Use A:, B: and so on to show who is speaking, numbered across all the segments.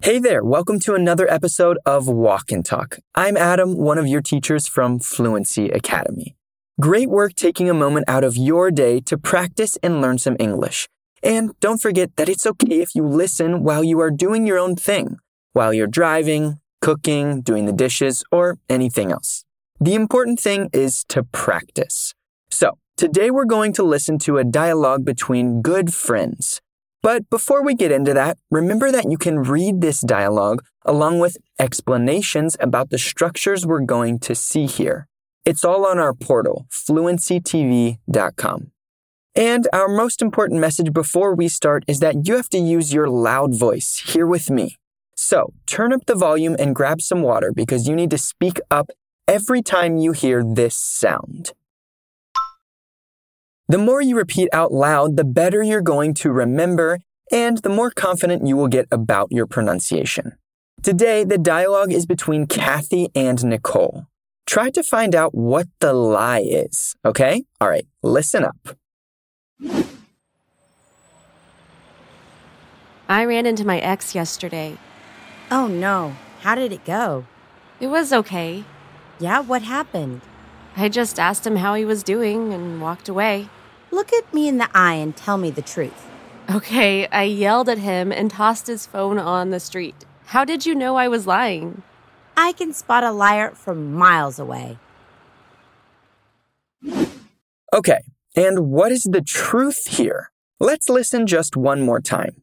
A: Hey there, welcome to another episode of Walk and Talk. I'm Adam, one of your teachers from Fluency Academy. Great work taking a moment out of your day to practice and learn some English. And don't forget that it's okay if you listen while you are doing your own thing, while you're driving, cooking, doing the dishes, or anything else. The important thing is to practice. So, today we're going to listen to a dialogue between good friends. But before we get into that, remember that you can read this dialogue along with explanations about the structures we're going to see here. It's all on our portal, fluencytv.com. And our most important message before we start is that you have to use your loud voice here with me. So turn up the volume and grab some water because you need to speak up every time you hear this sound. The more you repeat out loud, the better you're going to remember and the more confident you will get about your pronunciation. Today, the dialogue is between Kathy and Nicole. Try to find out what the lie is, okay? All right, listen up.
B: I ran into my ex yesterday.
C: Oh no, how did it go?
B: It was okay.
C: Yeah, what happened?
B: I just asked him how he was doing and walked away.
C: Look at me in the eye and tell me the truth.
B: Okay, I yelled at him and tossed his phone on the street. How did you know I was lying?
C: I can spot a liar from miles away.
A: Okay, and what is the truth here? Let's listen just one more time.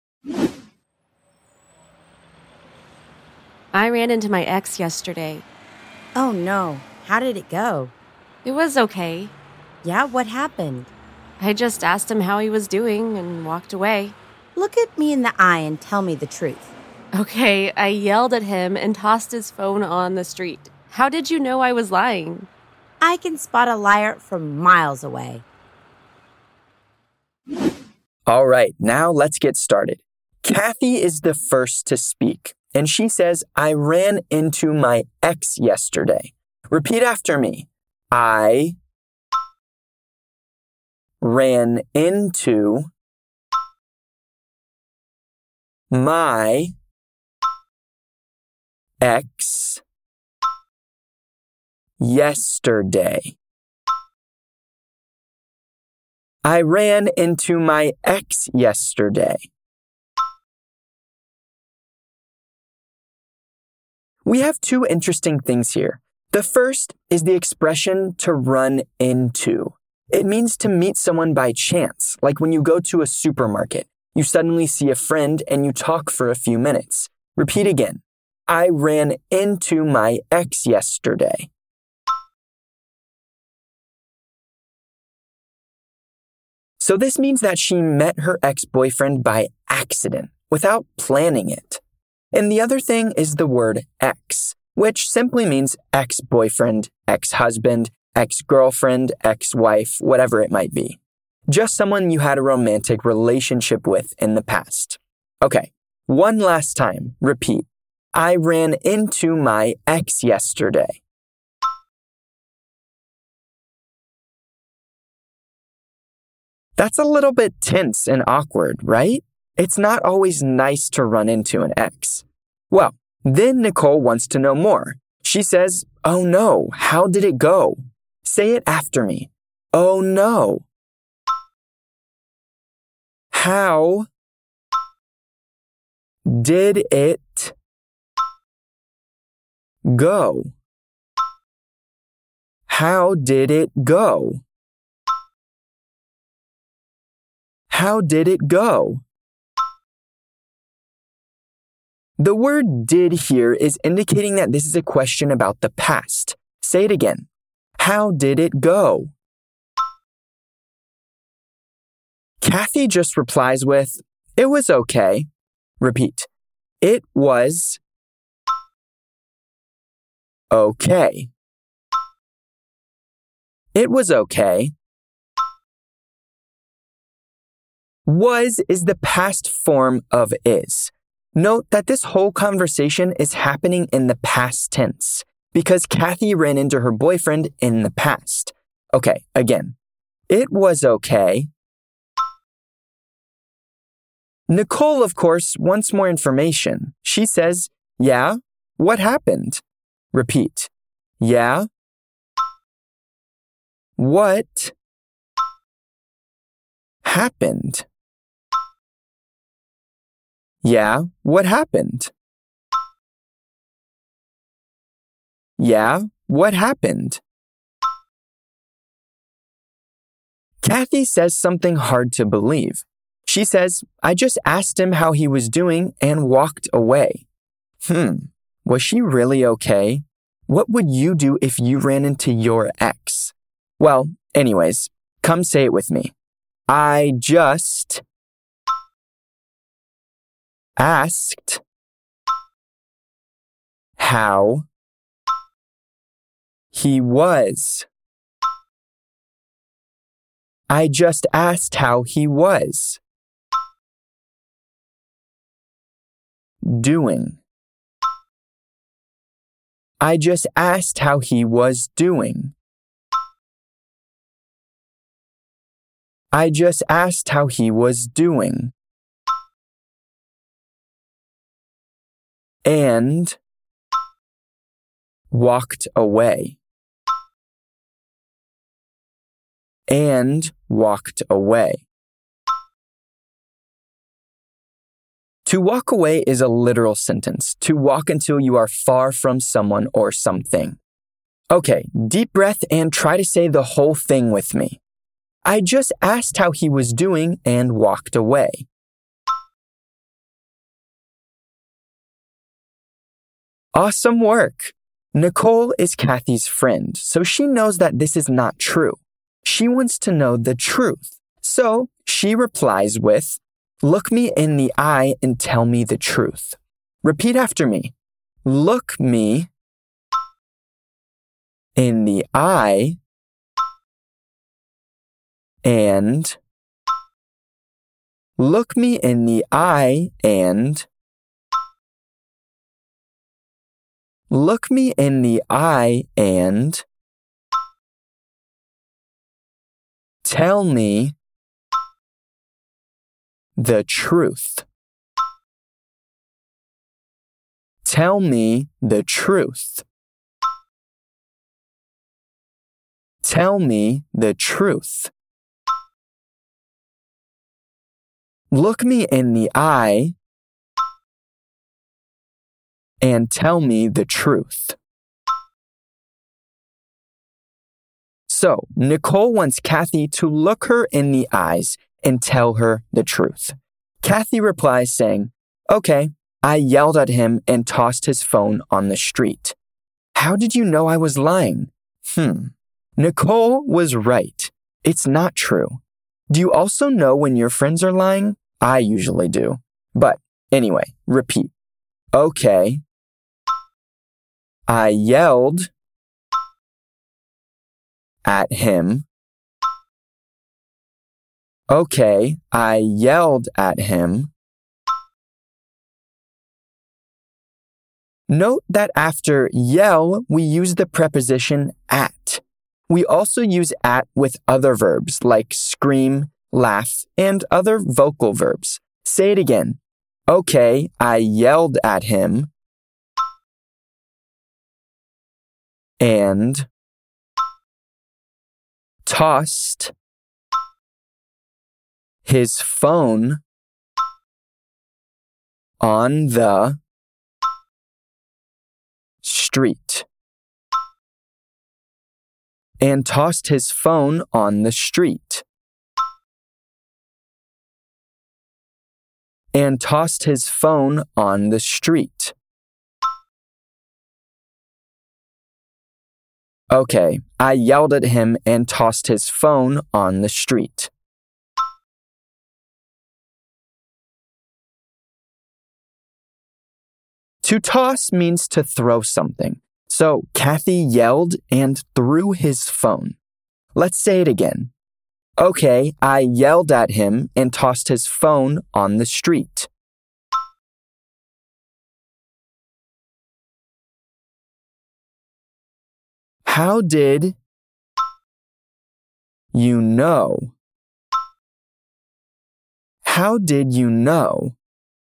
B: I ran into my ex yesterday.
C: Oh no, how did it go?
B: It was okay.
C: Yeah, what happened?
B: I just asked him how he was doing and walked away.
C: Look at me in the eye and tell me the truth.
B: Okay, I yelled at him and tossed his phone on the street. How did you know I was lying?
C: I can spot a liar from miles away.
A: All right, now let's get started. Kathy is the first to speak, and she says, I ran into my ex yesterday. Repeat after me. I ran into my ex yesterday. I ran into my ex yesterday. We have two interesting things here. The first is the expression to run into. It means to meet someone by chance, like when you go to a supermarket. You suddenly see a friend and you talk for a few minutes. Repeat again. I ran into my ex yesterday. So this means that she met her ex-boyfriend by accident, without planning it. And the other thing is the word ex, which simply means ex-boyfriend, ex-husband, ex-girlfriend, ex-wife, whatever it might be. Just someone you had a romantic relationship with in the past. Okay, one last time, repeat. I ran into my ex yesterday. That's a little bit tense and awkward, right? It's not always nice to run into an ex. Well, then Nicole wants to know more. She says, oh no, how did it go? Say it after me. Oh no. How did it go? How did it go? How did it go? The word did here is indicating that this is a question about the past. Say it again. How did it go? Kathy just replies with, it was okay. Repeat. It was okay. It was okay. Was is the past form of is. Note that this whole conversation is happening in the past tense because Kathy ran into her boyfriend in the past. Okay, again. It was okay. Nicole, of course, wants more information. She says, "Yeah, what happened?" Repeat. Yeah. What happened? Yeah, what happened? Yeah, what happened? Kathy says something hard to believe. She says, "I just asked him how he was doing and walked away." Was she really okay? What would you do if you ran into your ex? Well, anyways, come say it with me. I just asked how he was. I just asked how he was doing. I just asked how he was doing. I just asked how he was doing. And walked away. And walked away. To walk away is a literal sentence. To walk until you are far from someone or something. Okay, deep breath and try to say the whole thing with me. I just asked how he was doing and walked away. Awesome work! Nicole is Kathy's friend, so she knows that this is not true. She wants to know the truth. So she replies with, "Look me in the eye and tell me the truth." Repeat after me. Look me in the eye and look me in the eye and look me in the eye and tell me the truth. Tell me the truth. Tell me the truth. Look me in the eye and tell me the truth. So, Nicole wants Kathy to look her in the eyes and tell her the truth. Kathy replies saying, "Okay, I yelled at him and tossed his phone on the street." How did you know I was lying? Nicole was right. It's not true. Do you also know when your friends are lying? I usually do. But anyway, repeat. Okay, I yelled at him. Okay, I yelled at him. Note that after yell, we use the preposition at. We also use at with other verbs like scream, laugh, and other vocal verbs. Say it again. Okay, I yelled at him. And tossed his phone on the street. And tossed his phone on the street. And tossed his phone on the street. Okay, I yelled at him and tossed his phone on the street. To toss means to throw something. So Kathy yelled and threw his phone. Let's say it again. Okay, I yelled at him and tossed his phone on the street. How did you know? How did you know?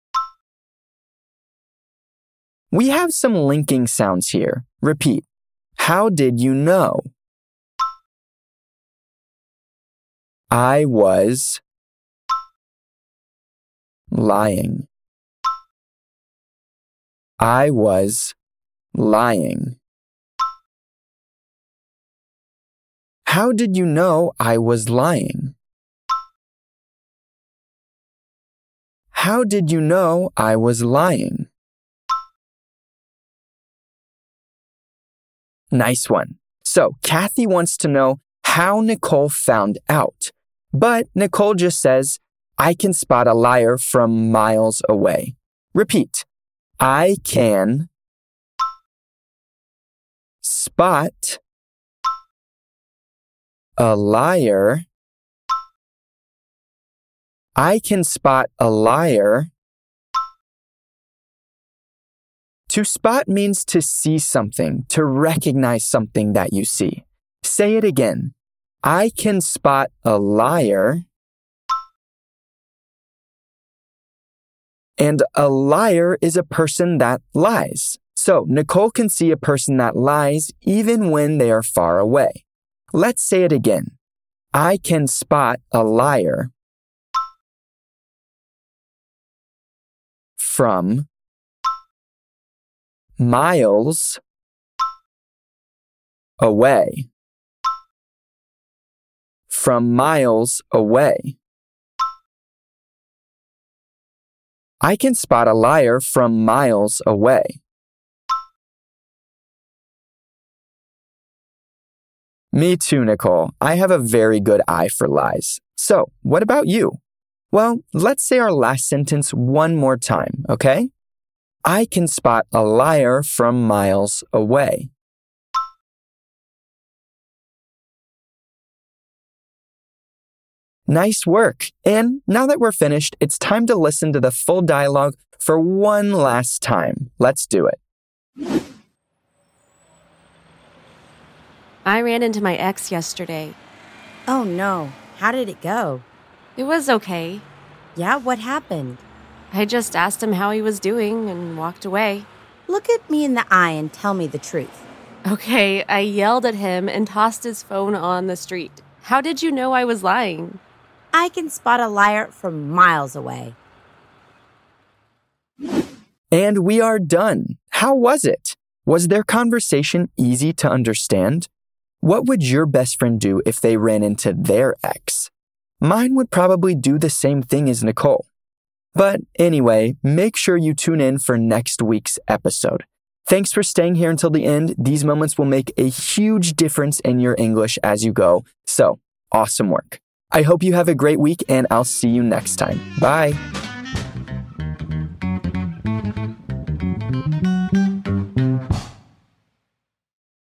A: We have some linking sounds here. Repeat. How did you know? I was lying. I was lying. How did you know I was lying? How did you know I was lying? Nice one. So, Kathy wants to know how Nicole found out. But Nicole just says, I can spot a liar from miles away. Repeat. I can spot a liar. I can spot a liar. To spot means to see something, to recognize something that you see. Say it again. I can spot a liar. And a liar is a person that lies. So Nicole can see a person that lies even when they are far away. Let's say it again. I can spot a liar from miles away. From miles away. I can spot a liar from miles away. Me too, Nicole. I have a very good eye for lies. So, what about you? Well, let's say our last sentence one more time, okay? I can spot a liar from miles away. Nice work. And now that we're finished, it's time to listen to the full dialogue for one last time. Let's do it.
B: I ran into my ex yesterday.
C: Oh no, how did it go?
B: It was okay.
C: Yeah, what happened?
B: I just asked him how he was doing and walked away.
C: Look at me in the eye and tell me the truth.
B: Okay, I yelled at him and tossed his phone on the street. How did you know I was lying?
C: I can spot a liar from miles away.
A: And we are done. How was it? Was their conversation easy to understand? What would your best friend do if they ran into their ex? Mine would probably do the same thing as Nicole. But anyway, make sure you tune in for next week's episode. Thanks for staying here until the end. These moments will make a huge difference in your English as you go. So, awesome work. I hope you have a great week and I'll see you next time. Bye.